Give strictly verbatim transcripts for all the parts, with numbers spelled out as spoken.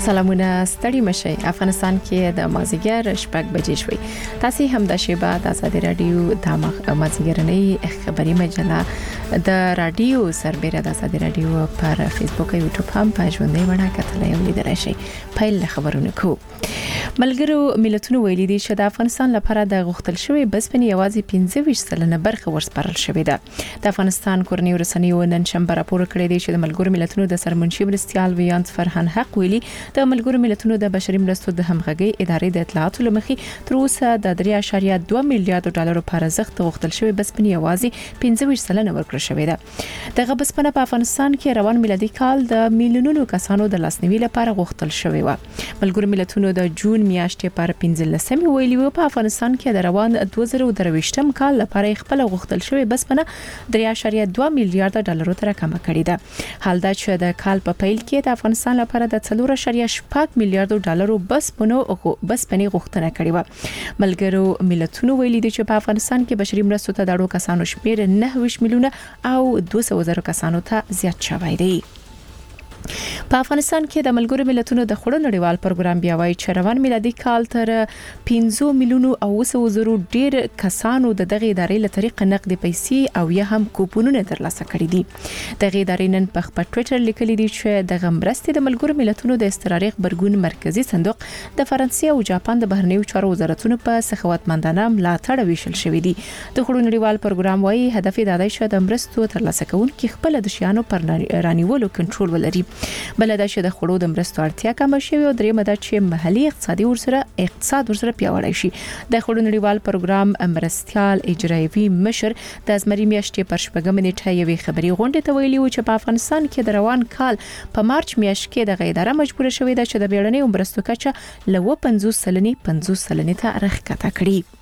سلامونه ستړي مشي. افغانستان کې د مازیګر شپږ بجې شوي. تاسو هم د شیبه د آزادي رادیو د مازیګرنۍ خبري مجله د رادیو سربېره د آزادي رادیو پر فیسبوک او یوټیوب هم په ژوندۍ بڼه کتلای او لیدلای شئ. پیل خبرونه کو ملګرو ملتونو ویلي دي چې د افغانستان لپاره د غوښتل شوی بسپنې یوازې پنځه ویشت سلنه برخه ورسپارل شوې ده. د افغانستان کورنۍ رسنیو نن شنبه راپور کړی دی چې د ملګرو ملتونو د سرمنشي مرستیال ویانت فرهان حق ویلي د ملګرو ملتونو د بشري مرستو د همغږي ادارې د اطلاعاتو لمخې تر اوسه د درې اعشاریه دوه میلیارډ ډالر په ارزښت غوښتل شوی بسپنې یوازې پنځه ویشت سلنه ورکړل شوې ده. دغه بسپنه په افغانستان کې روان میلادي کال د میلیونونو کسانو د لاسنیوي لپاره غوښتل شوې و. ملګرو ملتونو د جون میاشتې پر پنځلسمې ویلي و په افغانستان کې د روان دوه زره درویشتم کال لپاره خپل غوښتل شوی بسپنه درې اعشاریه دوه میلیارډ ډالر تر کم کړې ده. حال دا چې د کال په پیل کې د افغانستان لپاره د څلور اعشاریه شپږ میلیارډ ډالر بسپنو بسپنې غوښتنه کړې و. ملګرو ملتونو ویلي دي چې په افغانستان کې بشري مرستو ته د اړو کسانو شمېر نهه ویشت میلیونه او دوه سوه زره کسانو ته زیات شوی دی. په افغانستان کې د ملګرو ملتونو د خړو نړیوال پروګرام بیا وایي چې روان میلادي کال تر پنځه میلیونو او وسو زرو ډیر کسانو د دغه ادارې له طریق نقد پیسې او یا هم کوپونونه ترلاسه کړي دي. دغه ادارې نن په خپل ټوئیټر لیکلي دي چې د غمرستې د ملګرو ملتونو د استراري خبرګون مرکزی صندوق د فرانسې او جاپان د بهرنیو چارو وزارتونو په سخاوتمندانه ملاتړ ویشل شوی دي. د خړو نړیوال پروګرام وایي هدف د دای شو د مرستو ترلاسه کوونکو خپل د شیانو پر رانیولو کنټرول ولري. بل دا چې د خړو د مرستو اړتیا کم شوی او درې مده چې محلي اقتصادي ورسره اقتصاد ورسره پیاوړی شي. د خړو نړیوال پروګرام مرستيال اجرایوي مشر د ازمري میاشتې پر شپږم نیټه یوې خبري غونډې ته ویلي و چې په افغانستان کې د روان کال په مارچ میاشت کې د غیداره مجبور شوې ده چې د بیړنۍ مرستو کچه له پنځوس سلنې پنځوس سلنې ته راښکته کړي.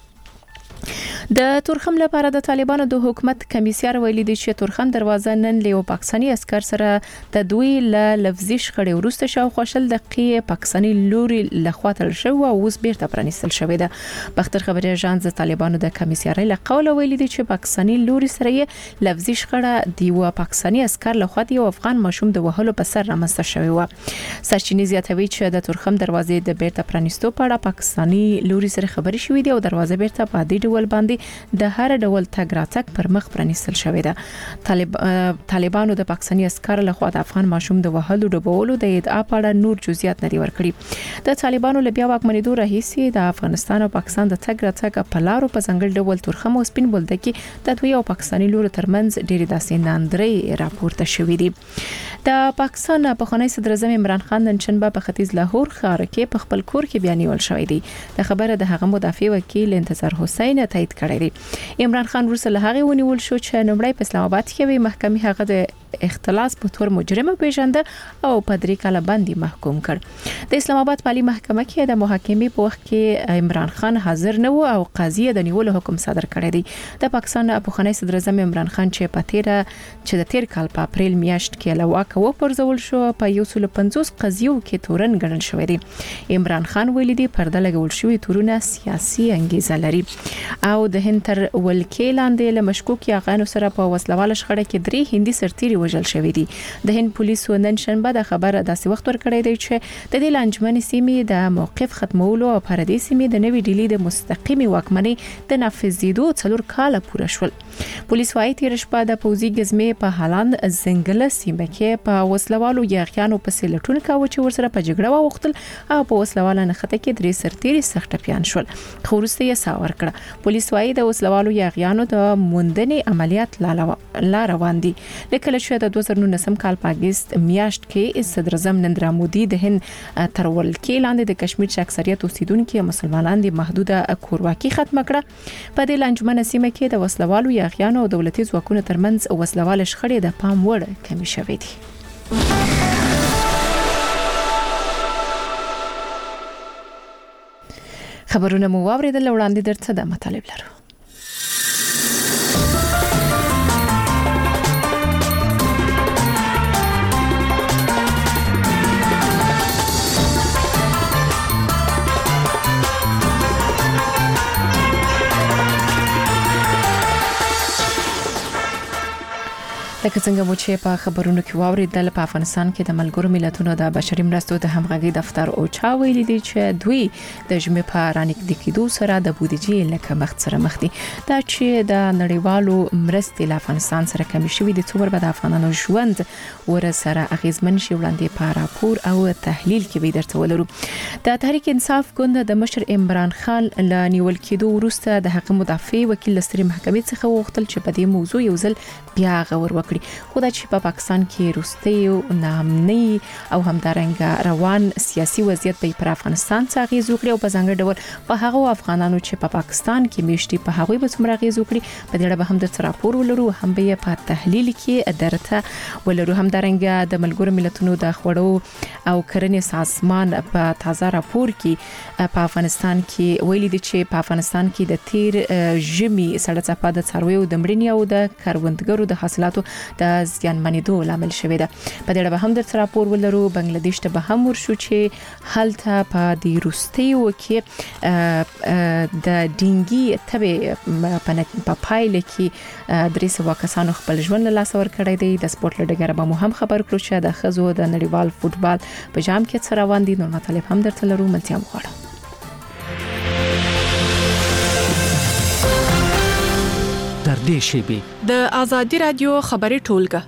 د تورخم لپاره د طالبانو د حکومت کمیسیار ویلي دی چې تورخم دروازه نن له پاکستاني عسكر سره د دوی له لفظي شخړې وروسته شاو خوشل دقیقه پاکستاني لوري لخوا تل شو او اوس بیرته پرانیستل شوې ده. بختر خبري اژانس د طالبانو د کمیسیار له قوله ویلي دی چې پاکستاني لوري سره لفظي شخړه دی و پاکستاني عسكر لخوا دی او افغان ماشوم د وهلو په سر رامنځته شوی و. سرچینې زیاتوي چې د تورخم دروازې د بیرته پرانیستو په اړه پاکستاني لوري سره خبري شوې دي او دروازه بیرته په دې ډول باندې د هر ډول تګ راتګ پر مخ پرانیستل شوې ده. طالب طالبانو د پاکستاني عسكر له خوا د افغان ماشوم د وهلو ډبولو د ادعا په اړه نور جزئیات نه دي ورکړي. د طالبانو له بیا واکمنېدو راهیسې د افغانستان او پاکستان د تګ راتګ په لارو په ځنګل ډول تورخم او سپین بولده کې د دوی او پاکستاني لورو ترمنځ ډېری داسې ناندري راپورته شوې دي. د پاکستان په خاني صدر اعظم عمران خان نن شنبه په ختیځ لاهور ښار کې په خپل کور کې بیانول شوې دي. د خبره د هغه مدافع وکیل انتظار حسین تایید کړی دی. عمران خان ورسره هغه ونیول شو چې نومړی په اسلام آباد کې وی محکمې هغه د اختلاس په تور مجرم پیژنده او په درې کاله باندې محکوم کړ. د اسلام آباد پالي محکمه کې د محاکمې په وخت کې عمران خان حاضر نه و او قاضي د نیولو حکم صادر کړی دی. د پاکستان په خاني صدر اعظم عمران خان چې په تیر چې د تیر کال په اپریل میاشت کې له واکه و پرځول شو په یو سل پنځوس قضیو کې تورن ګڼل شوی دی. عمران خان ویلي دی پرده لګول شوی تورونه سیاسي انګیزه لري او د هند تر ولکې لاندې له مشکوک یاغانو سره په وسلواله شخړه کې درې هندي سرتیري وژل شوی دي. د هند پولیسو نن شنبه د خبره داسې وخت ورکړی دی چې د دې لانجمن سیمې د موقف ختمولو او پردي سیمې د نوې ډیلی د مستقیمي واکمنۍ د نافذیدو څلور کاله پوره شول. پولیس وايي تیر شپه د پوزي غزمې په حالان زنګله سیمه کې په وسلوالو یاغیانو په سیلټون کاوه چې ورسره په جګړه واوختل او په وسلواله نخته کې درې سرتیري سخت پیان شول. خو وروسته یې ساور کړ. پولیس وايي د وسلوالو یاغیانو د موندنې عملیات لا روان دي. لکه چې د دوه زره نولسم کال په اگست میاشت کې صدر اعظم نریندرا مودي د هند تر ولکې لاندې د کشمیر چې اکثریت اوسیدونکو مسلمانان دي محدوده کورواکي ختم کړه. په دې لانجمن سیمه کې د وسلوالو یاغیانو او دولتي ځواکونو ترمنځ وسلواله شخړې د پام وړ کمی شوې دي. خبرونه مو واوریدل وړاندې درته د مطالب لرو. لکه څنګه مو چې په خبرونو کې واوریدل په افغانستان کې د ملګرو ملتونو د بشري مرستو د همغږي دفتر او چا ویلي دي چې دوی د جمع په رانګ کېدو سره د بودیجې لکه مخ سره مخ دي دا چې د نړیوالو مرستې له افغانستان سره کم شوي دي څومره به د افغانانو ژوند ور سره اغیزمن شي وړاندې په راپور او تحلیل کې به درته ولرو. د تحریک انصاف ګوند د مشر عمران خان له نیول کېدو وروسته د حق مدافع وکیل ستري محکمې څخه وغوښتل چې په دې موضوع یو ځل بیا غور وکړي خو دا چې په پاکستان کې روستي نامني او همدارنګه روان سیاسي وضعیت په افغانستان څخه غیز وکړي او په ځانګړي ډول په هغه افغانانو چې په پاکستان کې میشتي په هغه به څومره غیز وکړي په دې اړه به هم د راپور ولرو هم به په تحلیل کې درته ولرو. همدارنګه د ملګرو ملتونو د خوړو او کرنې سازمان په تازه راپور کې په افغانستان کې ویلي دي چې په افغانستان کې د تیر ژمي سړه څپه د څارویو د مړینې او د کروندګرو د حاصلاتو د زیانمنېدو لامل شوې ده. په دې اړه به هم د راپور ولرو. بنگلاديش ته به هم ورشو چې هلته په د روستیو کې د ډینګي تبه په پایله کې درې سوه کسانو خپل ژوند له لاسه ورکړی دی. د سپورت لډګر به مو هم خبر کړو چې د خزو د نړیوال فوتبال په جام کې څه روان دي. نور مطالب هم درته لرو منتیا مغواړم. در دې شیبي د آزادي رادیو خبري ټولګه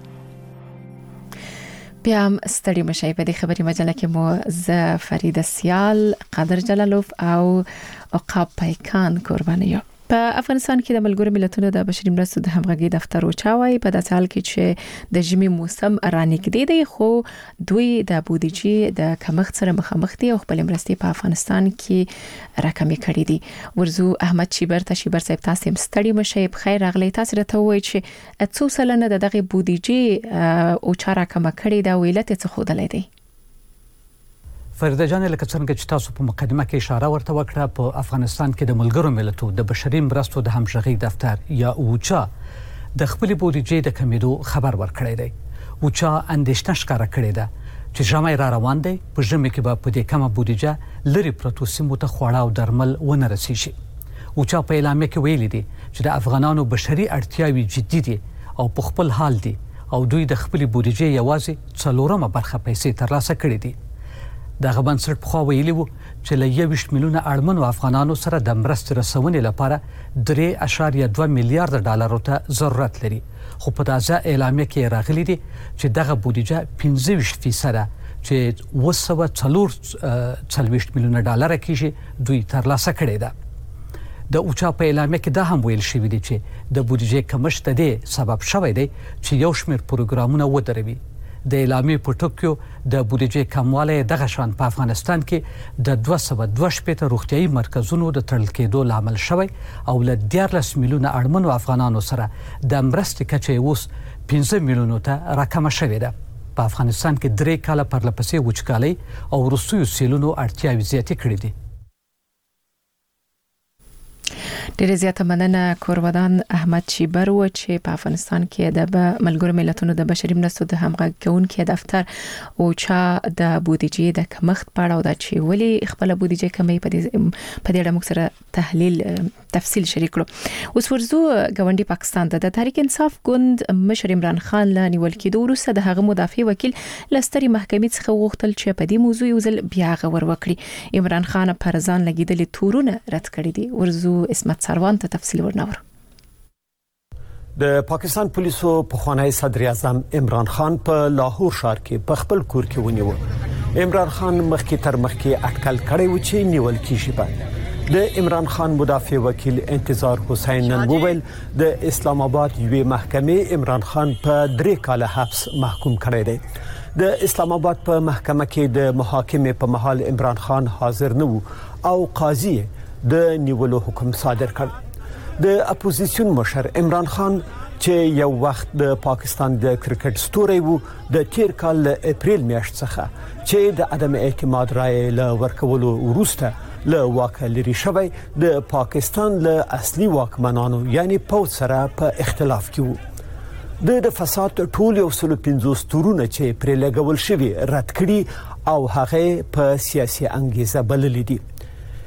بیا هم ستړي مشي په دې خبري مجله کې مو ز فرید سیال قادر جلالوف او عقاب پیکان قربانیو. په افغانستان کې د ملګرو ملتونو د بشري مرستو د همغږي دفتر او چاوي په داسې حال کې چې د ژمي موسم رانګدې دی خو دوی د بودیجې د کمښت سره مخامخ دي او خپل مرستې په افغانستان کې راکمې کړې دي. ورزو احمد شیبر ته شیبر صاحب تاسو هم ستړي مشي په خیر راغلی. تاسو راته وایي چې څو سلنه د دغه بودیجې او چا راکمه کړې دا ویلت څه خودلې دي. فريده جان لکه څنګه چې تاسو په مقدمه کې اشاره ورته وکړه په افغانستان کې د ملګرو ملتونو د بشري مرستو د همغږي دفتر یا اوچا د خپل بودیجې د کمیدو خبر ورکړی دی. اوچا اندېښنه ښکاره کړې ده چې ژمی را روان دی په ژمي کې به په دې کمه بودیجه لري پروتو سیمو ته خواړه او درمل ونه رسیږي. اوچا په اعلامیه کې ویلي دي چې د افغانانو بشري اړتیاوې جدي دي او په خپل حال دي او دوی د خپل بودیجې یوازې څلورمه برخه پیسې ترلاسه کړې دي. دغه بنسټ په خوا ویلي وو چې له یویشت میلیونه اړمنو افغانانو سره د مرستې رسونې لپاره درې اعشاریه دوه میلیارډ ډالرو ته ضرورت لري خو په تازه اعلامیه کې راغلي دي چې دغه بودیجه پنځه ویشت فیصد چې اوه سوه څلور څلوېښت میلیونه ډالر کېږي دوی ترلاسه کړې ده. د اوچا په اعلامیه کې دا هم ویل شوي دي چې د بودیجې کمښت د دې سبب شوی دی چې یو شمېر پروګرامونه ودروي. د اعلامیې په ټکو د بودیجې کموالی دغه شان په افغانستان کې د دوه سوه دوه شپېته روغتیايي مرکزونو د تړل کېدو لامل شوی او له دیارلس میلیونه اړمنو افغانانو سره د مرستې کچه اوس پنځه میلیونو ته راکمه شوې ده. په افغانستان کې درې کاله پرلپسې وچکالۍ او وروستیو سیلونو اړتیاوې زیاتې کړې دي. ډیره زیاته مننه کورودان احمد شیبر و چې په افغانستان کې د ملګرو ملتونو د بشري مرستو د همغږي کوونکي دفتر او چا د بودیجې د کمښت په اړه او د چې ولي خپل بودیجې کمې په دې په دې اړه موږ سره تحلیل تفصیل شریک کړو. اوس ورزو ګاونډي پاکستان ته د تحریک انصاف ګوند مشر عمران خان له نیول کېدو وروسته د هغه مدافع وکیل لستري محکمې څخه وغوښتل چې په دې موضوع یو ځل بیا غور وکړي. عمران خان پر ځان لګیدلې تورونه رد کړې دي. ورزو اسمت سروان ته تفصیل ورنور. د پاکستان پولیسو پخوانی صدر اعظم عمران خان په لاهور ښار کې په خپل کور کې ونیو. عمران خان مخکې تر مخکې اټکل کړی و چې نیول کیږي. په د عمران خان مدافع وکیل انتظار حسین نن وویل د اسلام آباد یوې محکمې عمران خان په درې کاله حبس محکوم کړی دی. د اسلام آباد په محکمه کې د محاکمې په مهال عمران خان حاضر نه و او قاضي د نیولو حکم صادر کړ. د اپوزیسیون مشر عمران خان چې یو وخت د پاکستان د کرکټ ستوری وو د تیر کال له اپریل میاشت څخه چې د عدم اعتماد رائے له ورکولو وروسته له واکه لري شوی د پاکستان له اصلي واکمنانو یعنی پوځ سره په اختلاف کې وو. د فساد ټول یو سل پنځوس تورونه چې پرې لګول شوی رد کړي او هغه په سیاسي انګیزه بللې دي.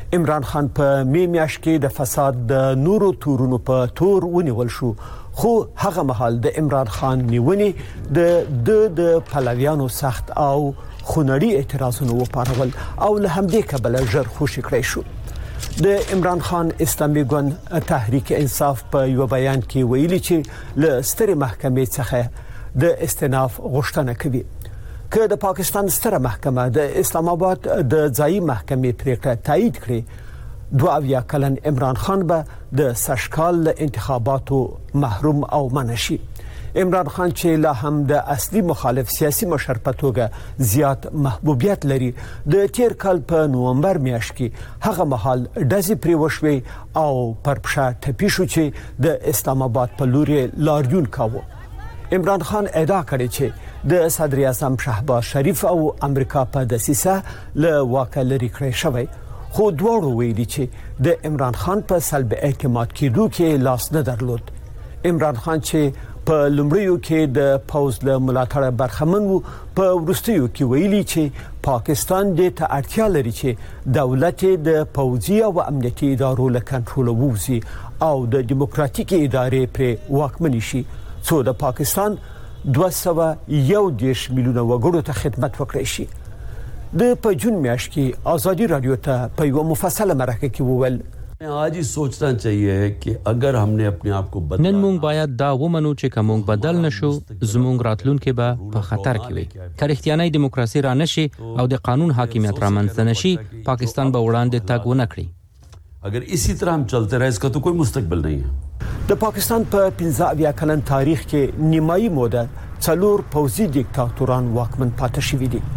عمران خان په می میاشت کې د فساد د نورو تورونو په تور ونیول شو خو هغه مهال د عمران خان نیونې د د پلویانو سخت او خونړي اعتراضونه وپارول او له همدې کبله ژر خوشی کړی شو. د عمران خان اسلامي ګوند تحریک انصاف په یو بیان کې ویلي چې له سترې محکمې څخه د استئناف غوښتنه کوي. که د پاکستان ستره محکمه د اسلام آباد د ځایي محکمې پریکړه تایید کړي دوه اویا کلن عمران خان به د سشکال له انتخاباتو محروم او منع شي. عمران خان چې لا هم د اصلي مخالف سیاسي مشر په توګه زیات محبوبیت لري د تیر کال په نومبر میاشت کې هغه مهال ډزې پرې وشوې او پر پښه ټپي شو چې د اسلام آباد په لور لاریون کاوه. عمران خان ادعا کړې چې د صدر اعظم شهباز شریف او امریکا په دسیسه له واکه لري کړی شوی خو دواړو ویلي چې د عمران خان په سلب اعتماد کېدو کې لاس نه درلود. عمران خان چې په لومړیو کې د پوز له ملاتړ برخمن وو په وروستیو کې ویلي چې پاکستان د ته اړتیا لري چې دولت د پوځي او امنیتي ادارو له کنټرول ووځي او د دیموکراتیکي ادارې پر واکمني شي څو د پاکستان دوه سوه یو دېرش میلیونه وګړو ته خدمت وکړي شي. د په جون میاشت کې آزادی رادیو ته په یو مفصله مرکه کې وویل आज ही सोचना चाहिए कि अगर हमने अपने आप को बदला نن مونږ باید دا ومنو چې کوم بدل نشو زمونږ راتلونکي به په خطر کې وي. کریختیاني دیموکراسي را نشي او د قانون حاکمیت را منځ نشي پاکستان به وړاندې تګ ونه کړي. اگر इसी तरह हम चलते रहे इसका तो कोई मुस्तकबिल नहीं है. د پاکستان په پنځه اویا کلن تاریخ کې نیمایي موده څلور پوځي دیکتاتوران واکمن پاتې شوي دي.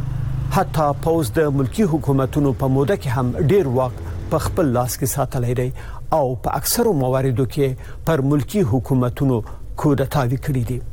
حتی پوز د ملکی حکومتونو په موده کې هم ډیر واک په خپل لاس کې ساتلی دی او په اکثرو مواردو کې پر ملکی حکومتونو کودتاوي کړې دي.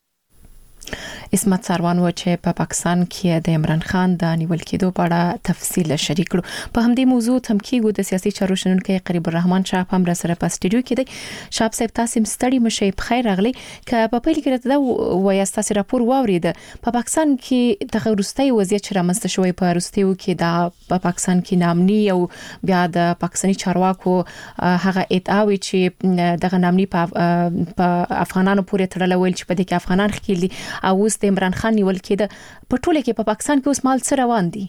اسمت سروان و چې په پاکستان کې د عمران خان د نیول کېدو په اړه تفصیل شریک کړو. په همدې موضوع تم کېږو د سیاسي چارو شنونکي قریب الرحمن شاه هم را سره په سټډیو کې دی. شاه صاحب تاسو مستړي مشه په خیر راغلی ک په پیل کې راته وایي تاسو راپور واورید په پاکستان کې د غوړستۍ وضعیت چې رامنځته شوی په روستیو کې د په پاکستان کې نامني او بیا د پاکستاني چارواکو هغه ادعاوي چې دغه نامني په افغانانو پورې تړل ویل چې په دې کې افغانان خېل دي او د عمران خان نیول کېده په ټوله کې په پاکستان کې اوس مال څه روان دي.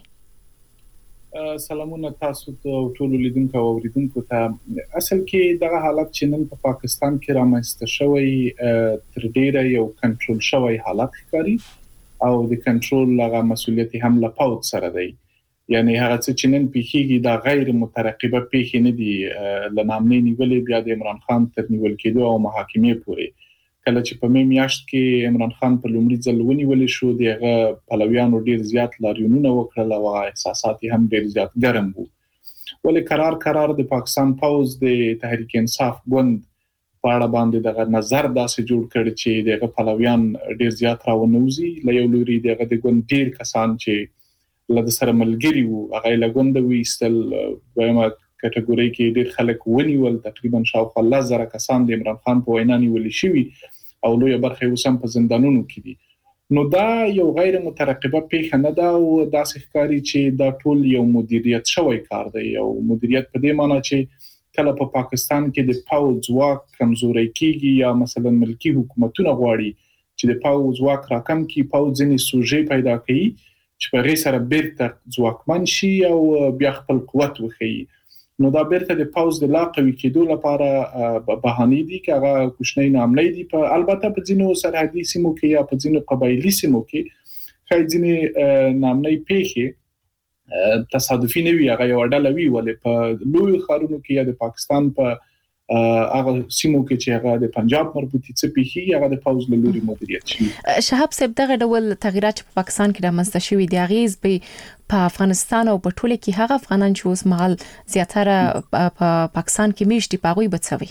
سلامونه تاسو ته ټول لیدونکو او اوریدونکو ته. اصل کې دغه حالت چې نن په پاکستان کې رامنځته شوی تر ډیره یو کنټرول شوی حالت ښکاري او د کنټرول هغه مسولیت هم له پاوت سره دی. یعنی هغه چې نن پیخیږي دا غیر مترقبه پیښې نه دي لنامنې نیولې بیا د عمران خان تر نیول کېدو او محاکمې پورې. کله چې په میاشت کې عمران خان په لومړي ځل ونیول شو دغه پلویانو ډیر زیات لاریونونه وکړل او احساسات هم ډیر زیات ګرم وو. ولې قرار قرار د پاکستان پوز د تحریک انصاف ګوند په اړه باندې دغه نظر داسې جوړ کړ چې دغه پلویان ډیر زیات راونوزي. له یو لوري دغه د ګوند ډیر کسان چې له سره ملګری وو هغه له ګوند ویستل وایمه کټګوري کې ډیر خلک ونیول تقریبا شاوخوا لس زره کسان د عمران خان په وینا نیول شوي او لوی برخه وسم په زندانونو کې دي. نو دا یو غیر مترقبه پیښه نه ده او داسې ښکاري چې دا ټول یو مدیریت شوی کار دی. او مدیریت په دې معنی چې کله په پاکستان کې د پاوز واک کمزوري کیږي یا مثلا ملکی حکومتونه غواړي چې د پاوز واک راکم کی پاوز ځنی سوژې پیدا کوي چې په غیر سره بیرته ځواکمن شي او بیا خپل قوت وخی. نو دا بیرته د پاوز د لا قوي کېدو لپاره بهانې دي چې هغه کوشنۍ ناملې دي په البته په ځینو سرحدي سیمو کې یا په ځینو قبایلی سیمو کې خای ځینې ناملې پیښې تصادفي نه وي هغه یو ډله وی ولې په لوی خارونو کې یا د پاکستان په هغه سیمو کې چې هغه د پنجاب مربوطي څه پیښې هغه د پاوز له لوري مدیریت شي. شهاب صاحب دغه ډول تغیرات په پاکستان کې رامنځته شوي دي غیز به په افغانستان او په ټوله کې هغه افغانان چې اوس مهال زیاتره په پاکستان کې میشتي پاغوي بچوي.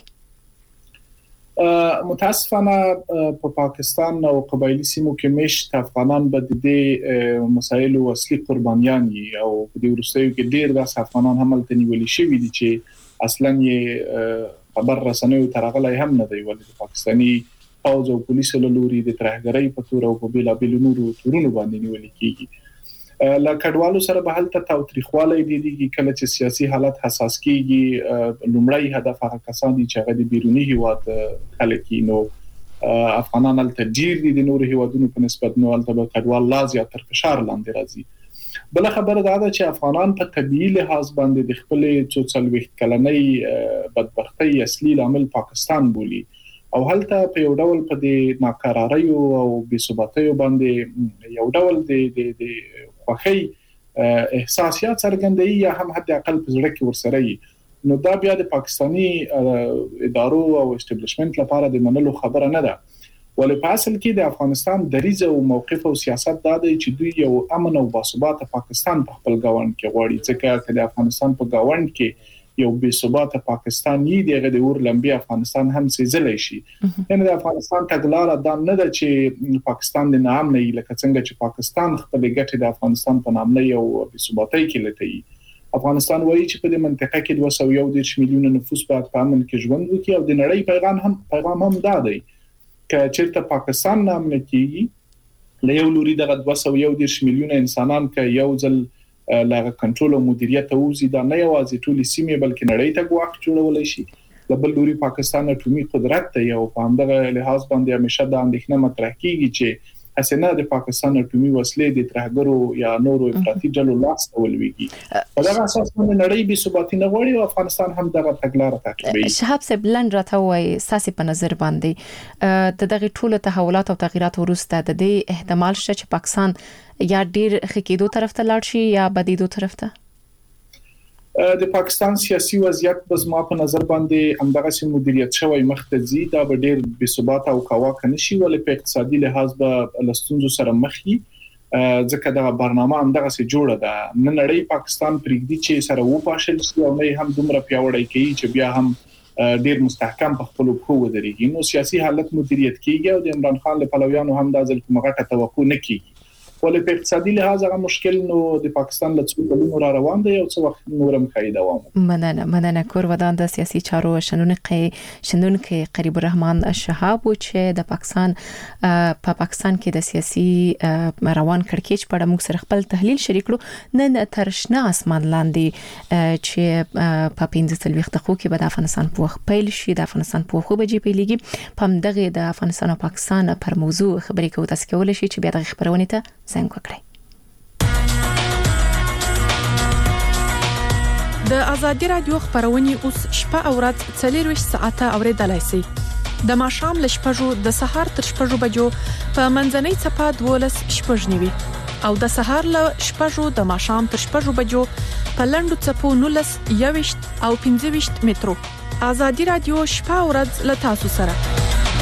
متاسفانه په پاکستان او قبایلی سیمو کې میشت افغانان به د دې مسایلو اصلي قربانیان او په دې ورستیو کې ډیر د افغانان هم تنویل شوي دي چې اصلا یې خبر رسنیو ترغلای هم نه دی ولې د پاکستاني پوځ او پولیسو له لوري د ترهګرۍ په تور او په بیلا بیل نورو تورونو باندې نیول کیږي. لا کډوالو سره به هلته تاوتریخواله دي دي کله چې سیاسي حالت حساس کیږي لومړی هدف هغه کسان دي چې هغه د بیرونی هیواد خلک نو افغانان هلته ډیر دي د نور هیوادونو په نسبت نو هلته به کډوال لا زیات تر فشار لاندې راځي. بل خبره دا ده چې افغانان په طبيعي لحاظ باندې د خپل څوڅلويخت کلنۍ بدبختی اصلي عامل پاکستان بولی او هلته په یو ډول په د ناکراری او بې ثباتۍ باندې یو ډول د د خوخي احساسات څرګندوي یا هم حد اقل په زړه کې ورسره نو دا بیا د پاکستانی ادارو او اسټابلیشمنت لپاره د منلو خبره نه ده. ولې په اصل کې د افغانستان دریځ او موقف او سیاست دا دی چې دوی یو امن او باثباته پاکستان په خپل ګاوند کې غواړي ځکه چې د افغانستان په ګاوند کې یو بې ثباته پاکستان یې دغه د اور لمبي افغانستان هم سېزلې شي. یعنی د افغانستان تګلارې دا نه ده چې پاکستان د نام نه لکه څنګه چې پاکستان خپل ګټې د افغانستان په نام نه یو بې ثباتۍ کې لټي. افغانستان وایي چې په دې منطقه کې دوه سوه یو دېرش میلیونه نفوس په امن کې ژوند وکړي او د نړۍ پیغام هم پیغام هم دا دی چې چیرته پاکستان نام نه کیږي له یو لوري دغه دوه سوه یو دېرش میلیونه انسانان ک یو ځل لاغه کنټرول او مدیریت اوزي دا نه یوازې ټولي سیمې بلکې نړۍ ته ګواښ جوړولای شي. د بل لوري پاکستان اټومي قدرت ته یو په همدغه لحاظ باندې همیشه د اندېښنه مطرح کیږي چې اسنه د پاکستان اټومي وسلې د ترهګرو یا نورو افراطي ډلو لاس ته ولويږي. په دغه اساس باندې نړۍ به ثباتي نه غواړي او افغانستان هم دغه تګلارې تعقیبوي. شهاب صاحب لن راته وای ساسي په نظر باندې د دغه ټولو تحولات او تغیرات ورسته د دې احتمال شته چې پاکستان یا ډیر خکېدو طرف ته لاړ شي یا بدیدو طرف ته. د پاکستان سیاسي وضعیت په زما په نظر باندې همدغه سم مدیریت شوی مختزي دا به ډیر بې ثبات او کاواکه نشي ولې په اقتصادي لحاظ به لستونزو سره مخ وي ځکه دا برنامه همدغه سي جوړه ده. نن نړۍ پاکستان پرېږدي چې سره و پاشل شي او نه هم دومره پیاوړی کوي چې بیا هم ډیر مستحکم په خپل خو ودرېږي. نو سیاسي حالت مدیریت کیږي او د عمران خان له پلویانو هم د ځل کومه توقع نه کیږي ولې په اقتصادي لحاظ هغه مشکل نو د پاکستان له څو کلونو را روان دی او څو وخت نورم کوي دوام. مننه مننه کور ودان د سیاسي چارو شنونکي شنونکي قریب الرحمن شهاب چې د پاکستان په پاکستان کې د سیاسي روان کړکېچ په اړه موږ سره خپل تحلیل شریک کړو. نن ترشنه اسمان لاندې چې په پنځه څلوېښت دقیقو کې به د افغانستان په وخت پیل شي د افغانستان په خو بجې پیلېږي په همدغه د افغانستان او پاکستان پر موضوع خبرې کوو تاسو کولای شئ چې بیا د خبرونه ته زنګ وکړئ. د ازادي رادیو خبرونه اوس شپه او ورځ څلور ساعته اوریدلای شئ. د ماښام ل شپږو د سهار تر شپږو بجو په منځنۍ صفه دولس شپږ نیوي او د سهار ل شپږو د ماښام تر شپږو بجو په لندو صفو نولس یويشت او پنځه ویشت مترو. ازادي رادیو شپه او ورځ ل تاسو سره.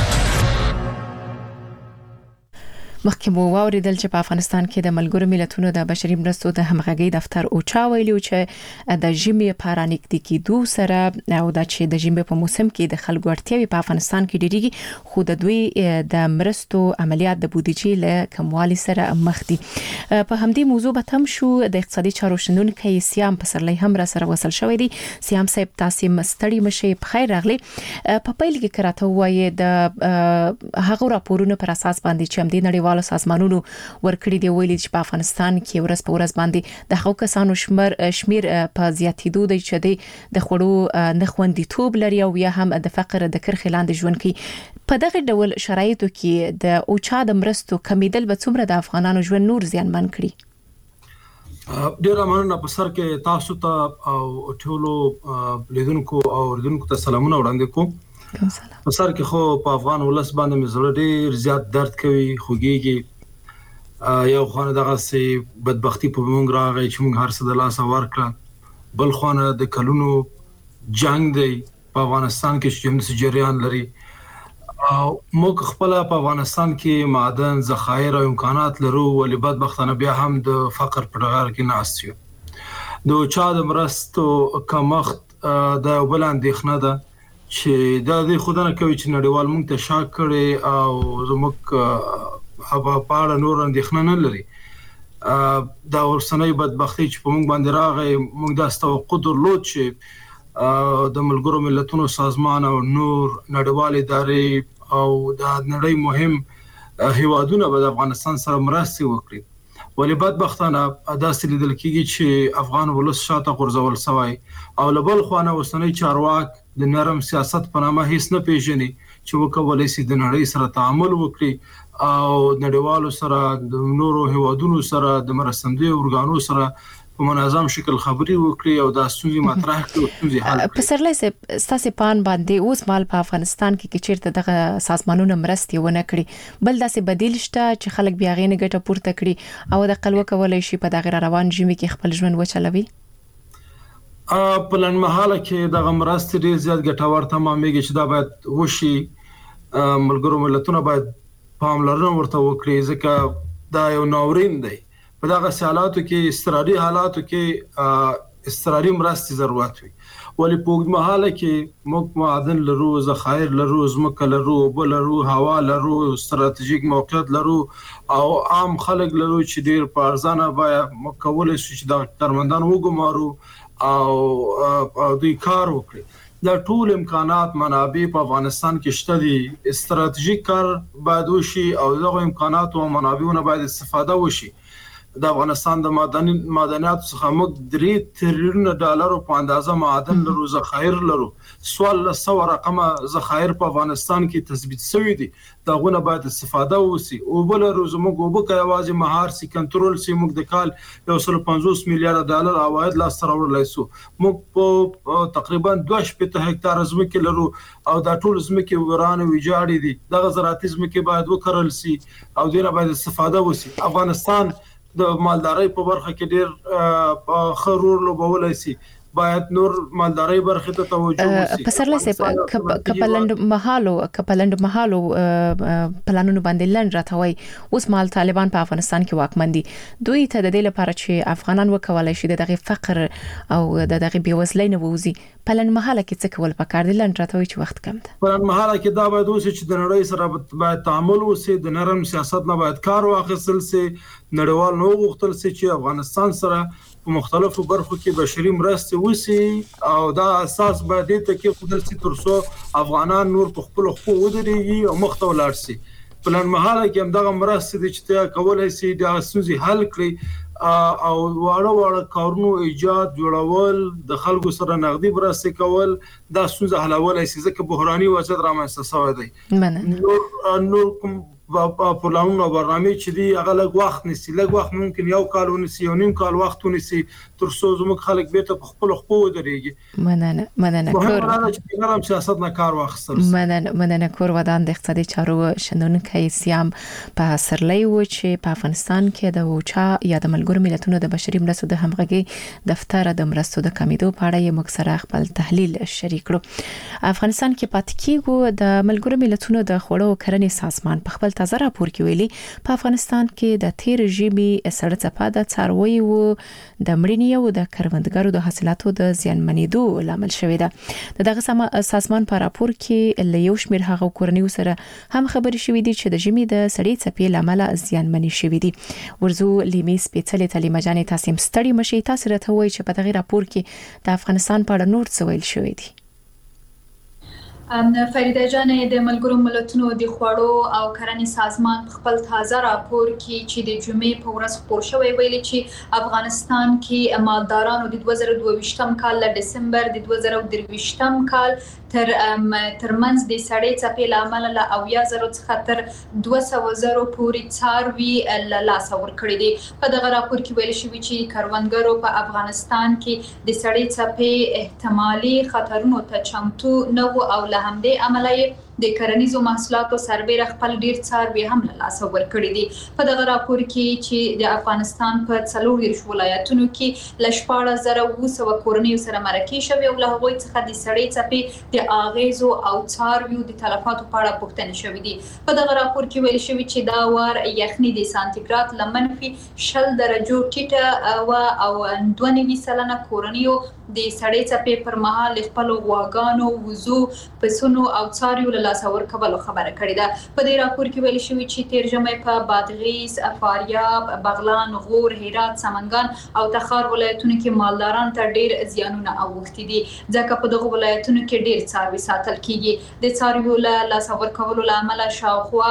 مخکې واوریدل چې په افغانستان کې د ملګرو ملتونو د بشري مرستو د همغږي دفتر اوچا ویلي چې د ژمي په رانیکټي کېدو سره او د چې د ژمي په موسم کې د خلکو اړتیاوې په افغانستان کې ډېریږي خو د دوی د مرستو عملیات د بودیجې له کموالي سره مخ دي. په همدې موضوع به تم شو د اقتصادي چارو شنونکي سیام پسرلی هم را سره وصل شوی دی. سیام صاحب تاسو مستړی مشي په خیر راغلی. په پیل کې کراته وایي د هغه راپورونو پر اساس باندې چې هم د نړیوالو سازمانونو ورکړي دی ویلي چې په افغانستان کې ورځ په ورځ باندې د هغو کسانو شمیر شمیر په زیاتېدو دی چې د خړو نه خوندیتوب لري او یا هم د فقر د کرخې لاندې ژوند کوي. په دغه ډول شرایطو کې د اوچا د مرستو کمیدل به څومره د افغانانو ژوند نور زیانمن کړي؟ ډیر مننه په سر کې تاسو ته او ټولو لیدونکو او اوریدونکو ته سلامونه وړاندې کوم. په سر کې خو په افغان ولس باندې مزړه ډیر زیات درد کوي خوږیږي. یو خانه دغه سي بدبختی په مونږ راغی چې مونږ هر څه د لاس ورکړه بل خانه د کلونو جنگ دی په افغانستان کې چې موږ جریان لري او موږ خپل په افغانستان کې معدن ذخایر او امکانات لرو ولې بدبختانه بیا هم د فقر په ډګر کې ناست یو. د چا د مرستو کمښت د بل اندېښنه ده چې دا د خدانه کوي چې نړیوال موږ ته شاک کړي او زموږ هغه پاړه نور اندېښنه نه لري. دا ورسنۍ بدبختی چې په موږ باندې راغی موږ دا توقع درلود چې د ملګرو ملتونو سازمان او نور نړیوال ادارې او د نړۍ مهم هیوادونه به د افغانستان سره مرسته وکړي ولې بدبختانه داسې لیدل کیږي چې افغان ولس شاته غورځول شوی او لبل خوانه وسنۍ چارواک د نرم سیاست په نامه هیڅ نه پیژني چې وکولای شي د نړۍ سره تعامل وکړي او نړیوالو سره د نورو هیوادونو سره د مرستندوی اورګانو سره په منظم شکل خبري وکړي او د ستونزې مطرح کړي او ستونزې حل کړي. پسرلی سه ستاسو پان باندې اوس مال په افغانستان کې چیرته دغه سازمانونو مرستي ونه کړي بل داسې بدیل شته چې خلک بیا غینه ګټه پورته کړي او د قلوه کولای شي په دغه روان جمی کې خپل ژوند وچلوي. ا پلان مهاله کې د غمرست ډیر زیات ګټور تمامېږي چې دا باید وشي ملګرو ملتونو باید پاملرنه ورته وکړي ځکه دا یو ناورین دی په دغه حالاتو کې استراري حالاتو کې استراري مرستې ضرورت وي ولې په وګړي مهاله کې موږ معدن لرو ذخایر لرو زمکه لرو بل لرو هوا لرو ستراتیژیک موقعیت لرو او عام خلک لرو چې ډیر په ارزانه باید مکولای شي چې د ترمندان وګمارو او دوی کار وکړي. دا ټول امکانات منابع په افغانستان کې شته دي استراتیژیک کار باید وشي او دغه امکانات او منابعونه باید استفاده وشي. د افغانستان د معدني معدنیات څخه موږ درې تریلیون ډالر په اندازه معدن لرو ذخایر لرو سوال له سو رقمه ذخایر په افغانستان کې تثبیت شوی دي داغونه باید استفاده وشي او بل روز موږ وبکه आवाज مهار سي کنټرول سي موږ د کال یو سل پنځوس میلیارډ ډالر عواید لا سره ورلای سو موږ په تقریبا دوه شپږ هکتار زمکه لرو او دا ټول زمکه ورانه ویجاړي دي دغه زراعتي زمکه باید وکړل سي او دغه باید استفاده وشي. افغانستان د مالدارۍ په برخه کې ډیر خرور لوبولای شي باید نور مالدارۍ برخه ته توجه وشي. پسرلی سه کپلند محالو کپلند محالو پلانونو باندې لند راټوي اوس مال طالبان په افغانستان کې واکمن دي دوی ته د دې لپاره چې افغانان وکولای شي دغه فقر او دغه بیوزلۍ نه ووزي پلان محاله کې څه کول پکار دي لند راټوي چې وخت کم ده. پلان محاله کې دا باید اوس چې د نړۍ سره باید تعامل وشي د نرم سیاست نه باید کار واخیستل شي نړیوال نو غوښتل شي چې افغانستان سره په مختلفو برخو کې بشري مرستې وشي او دا اساس باید ته کې خپل سي ترسو افغانان نور په خپل حقوق ودرېږي او مخته ولاړ شي. پلان محاله کې هم دغه مرستې د چې کولای شي د اساسي حل کړي او واړه واړه کارونو ایجاد جوړول د خلکو سره نقدي مرستې کول دا څنګه حلول شي ځکه بحراني وضعیت رامنځته شوی دی. نور نور کوم په پلانونو برنامه چې دی هغه لږ وخت نسی لږ وخت ممکن یو کال ونسی یو نیم کال وخت ونسی تر څو زموږ خلک بیرته په خپل حقوق ودرېږي. مننه مننه کور چې نرم سیاست نه کار واخیستل. مننه مننه کور ودان د اقتصادي چارو شنونکي سیام په سرلۍ و چې په افغانستان کې د اوچا یا د ملګرو ملتونو د بشري مرستو د همغږي دفتر د مرستو د کمیدو په اړه یې موږ سره خپل تحلیل شریک کړو. افغانستان کې پاتې کیږو د ملګرو ملتونو د خوړو کرنې سازمان په خپل تازه راپور کې ویلي په افغانستان کې د تیر ژمي سړه څپه د څارویو د مړینې او د کروندګرو د حاصلاتو د زیانمنېدو لامل شوې ده. دغه سازمان په راپور کې له یو شمېر هغه کورنیو سره هم خبرې شوې دي چې د ژمي د سړې څپې لامل زیانمنې شوې دي. ورزو لیمې سپېڅلې تعلیم جانې تاسو ستړي مشي تاسو راته وایي چې په دغه راپور کې د افغانستان په اړه نور څه ویل شوې دي. فریده جان د ملګرو ملتونو د خوړو او کرنې سازمان په خپل تازه راپور کې چې د جمعې په ورځ خپور شوی ویلي چې افغانستان کې مالدارانو د دوه زره دوه ویشتم کال له دسمبر د دوه زره درې ویشتم کال تر ترمنځ د سړې څپې لامل له اویا زره څخه تر دوه سوه زره پورې څاروي له لاسه ورکړي دي. په دغه راپور کې ویل شوی چې کروندګرو په افغانستان کې د سړې څپې احتمالي خطرونو ته چمتو نه وو او له همدې امله د کرنیزو محصولاتو سربېره خپل ډیر څاروي هم له لاسه ورکړي دي. په دغه راپور کې چې د افغانستان په څلور دیرش ولایتونو کې له شپاړس زره اوه سوه کورنیو سره مرکې شوې او له هغوی څخه د سړې څپې د اغیزو او څارویو د تلفاتو په اړه پوښتنې شوې دي. په دغه راپور کې ویل شوی چې دا وار یخني د سانتیګراد له منفي شل درجو ټیټه و او دوه نوي سلنه کورنیو د سړې څپې پر مهال خپل غواګانو وزو پسونو او څارویو له لاسه ورکولو خبره کړې ده. په دې راپور کې ویل شوی چې تیر ژمي په بادغیس، فاریاب، بغلان، غور، هرات، سمنګان او تخار ولایتونو کې مالداران ته ډیر زیانونه اوښتي دي ځکه په دغه ولایتونو کې ډیر څاروي ساتل کیږي. د څارویو له لاسه ورکولو له امله شاوخوا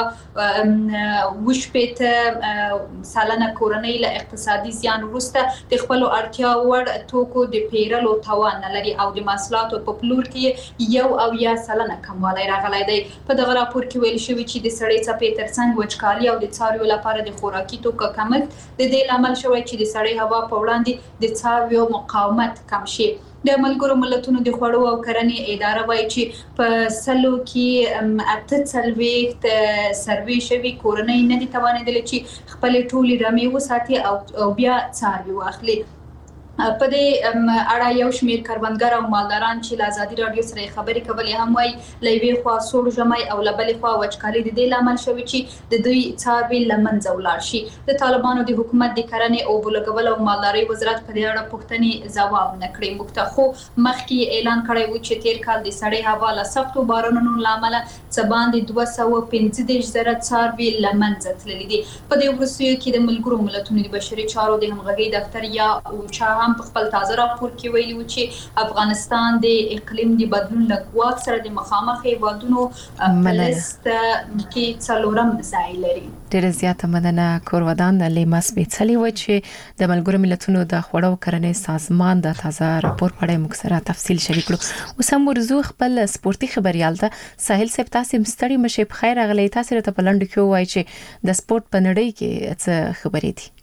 وشپېته سلنه کورنۍ له اقتصادي زیان وروسته د خپلو اړتیا وړ توکو د پیرلو توان نه لري او د محصولاتو په پلور کې یو او یا سلنه کموالی راغلی دی. په دغه راپور کې ویل شوی چې د سړې څپې ترڅنګ وچکالي او د څارویو لپاره د خوراکي توکو کمښت د دې لامل شوی چې د سړې هوا په وړاندې د څارویو مقاومت کم شي. د ملګرو ملتونو د خوړو او کرنې اداره وایي چې په سلو کې اته څلوېښت سروې شوي کورنۍ نه دي توانېدلې چې خپلې ټولې رمې وساتي او بیا څاروي واخلي. په دې اړه یو شمېر کروندګر او مالداران چې له ازادي راډیو سره خبرې کولې هم وایي له یوې خوا سوړ ژمی او له بلې خوا وچکالي د دې لامل شوي چې د دوی څاروي له منځه ولاړ شي. د طالبانو د حکومت د کرنې اوبو لګولو او مالدارۍ وزارت په دې اړه پوښتنې ځواب نه کړې. موږ ته خو مخکې اعلان کړی و چې تیر کال د سړې هوا له سختو بارانونو له امله څه باندې دوه سوه پنځه دېرش زره څاروي له منځه تللي دي. په دې وروستیو کې د ملګرو ملتونو د بشري چارو د همغږۍ دفتر یا اوچا په خپل تازه راپور کې ویلي و چې افغانستان د اقلیم د بدلون له ګواښ سره د مخامخ هیوادونو په لیست کې څلورم ځای لري. ډېره زیاته مننه کورودان لیما سپېڅلې و چې د ملګرو ملتونو د خوړو کرنې سازمان د تازه راپور په اړه موږ سره تفصیل شریک کړو. اوس هم ورزو خپل سپورتي خبريال ته ساحل صاحب تاسو مستړي مشه په خیر اغلی تاسو ته په لنډو کې وایي چې د سپورت په نړۍ کې څه خبرې دي.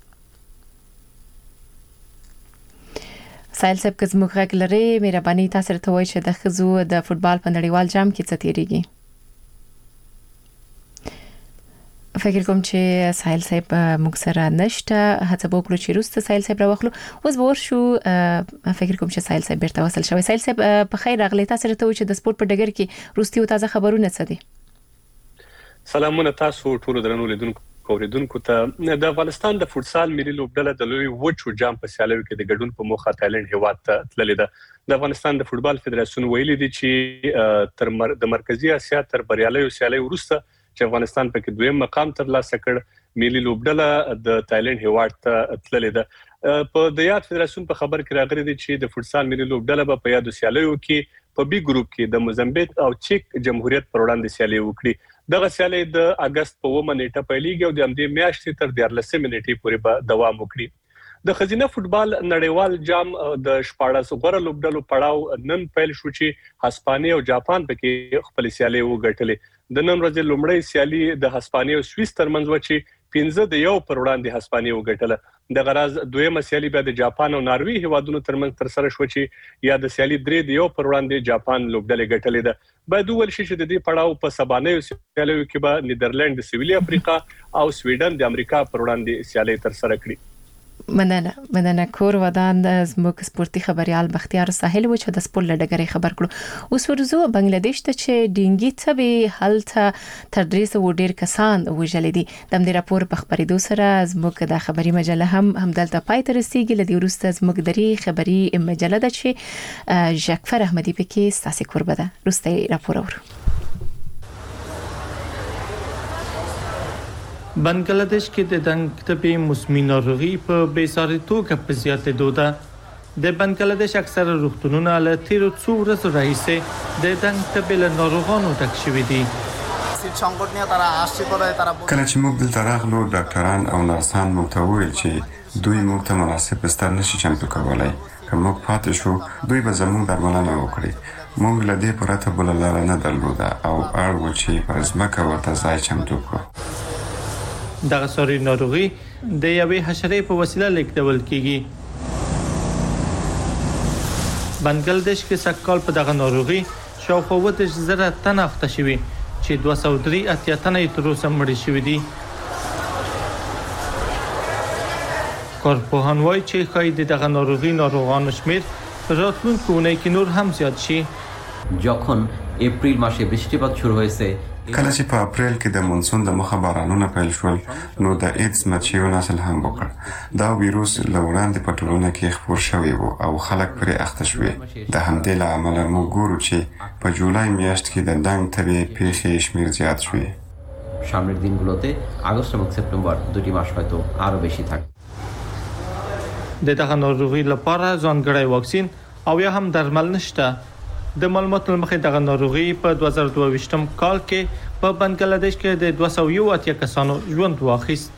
ساحل صاحب که زموږ غږ لري مهرباني تاسو ته وایي چې د خزو د فوتبال په نړیوال جام کې څه تیریږي. فکر کوم چې ساحل صاحب موږ سره نشته هڅه وکړو چې روسته ساحل صاحب راوخلو. اوس به ورشو فکر کوم چې ساحل صاحب بیرته وصل شوی. ساحل صاحب په خیر راغلی تاسو ته وایي چې د سپورت په ډګر کې روستي او تازه خبرونه څه دي. سلامونه تاسو ټول درنو لیدونکو کوریدونکو ته. د افغانستان د فوتسال ملي لوبډله د لوی وچو جام په سیالیو کې د ګډون په موخه تایلند هیواد ته تللې ده. د افغانستان د فوتبال فدراسیون ویلي دی چې تر د مرکزی اسیا تر بریالیو سیالیو وروسته چې افغانستان په کې دویم مقام ترلاسه کړ ملي لوبډله د تایلند هیواد ته تللې ده. په د یاد فدراسیون په خبر کې راغلي دی چې د فوتسال ملي لوبډله په یادو سیالیو کې په بي ګروپ کې د موزمبیک او چیک جمهوریت پر وړاندې سیالي وکړي. دغه سیالي د اگست په اوومه نیټه پیلېږي او د همدې میاشتې تر دیارلسمې نیټې پورې به دوام وکړي. د خزینه فوتبال نړیوال جام د شپاړس غوړه لوبډلو پړاو نن پیل شو چې هسپانیا او جاپان پکې خپل سیالي وګټلې. د نن ورځې لومړی سیالي د هسپانیا او سویس ترمنځ و چې پنځه د یو پر وړاندې هسپانیا وګټله. د غراز دویمه سیالي بیا د جاپان او ناروی هیوادونو ترمنځ تر سره شو چې یا د سیالي درې د یو پر وړاندې جاپان لوبډلې ګټلې ده. باید وویل شي چې د دې پړاو په سبانیو سیالیو کې به نیدرلند د سویلي افریقا او سویډن د امریکا پر وړاندې سیالي تر سره کړي. مننه مننه کور ودان د زموږ سپورتي خبريال بختیار ساحل و چې د سپورت لډګري خبر کړو. اوس ورزو بنگلاديش ته چې ډینګي تبي هلته تر درې سوه ډیر کسان وژل دي. د دې راپور په خبرېدو سره زموږ د خبري مجله هم همدلته پای ته رسیدي. لدی ورسته زموږ دري خبري مجله ده چې ژکفر احمدي پکې ستاسو قربه ده. رسته راپور اورو. بنگلاديش کې د دنګ تبي موسمي ناروغي په بیساري توګه په زیاتېدو ده. د بنگلاديش اکثره روغتونونه له تیرو څو ورځو راهیسې د دنګ تبي له ناروغانو ډک شوي دي. کله چې موږ دلته راغلو ډاکټران او نرسان موږ ته وویل چې دوی موږ ته مناسب بستر نشي چمتو کولای. که موږ پاتې شو دوی به زموږ درملنه وکړي. موږ له دې پرته بله لاره نه درلوده او اړ و چې پر ځمکه ورته ځای چمتو کړو. دغه ساري ناروغي د یوې حشرې په وسیله لیږدول کیږي. بنگلاديش کې سږکال په دغه ناروغي شاوخوا اووه زره تنه اخته شوي چې دوه سوه درې اتیا تنه یې تر اوسه مړه شوي دي. کارپوهان وایي چې ښایي د دغه ناروغي ناروغانو شمېر په راتلونکو اونۍ کې نور هم زیات شي. যখন এপ্রিল মাসে বৃষ্টিপাত শুরু হয়েছে کله چې په اپریل کې د مونسون د مخه بارانونه پیل شول نو د ایډز مچیو نسل هم وکړ دا ویروس له وړاندې په ټولنه کې خپور شوی وو او خلک پرې اخته شوي د همدې له امله موږ ګورو چې په جولای میاشت کې د دنګ تبې پیښې شمیر زیات شوی সামনের দিনগুলোতে আগস্ট এবং সেপ্টেম্বর দুটি মাস হয়তো আরো বেশি থাকবে د دغه ناروغي لپاره ځانګړی واکسین او یا هم درمل نشته د معلوماتو مخې دغه ناروغي په دوه زره دوه ویشتم کال کې په بنگلاديش کې د دوه سوه یو اتیا کسانو ژوند واخیست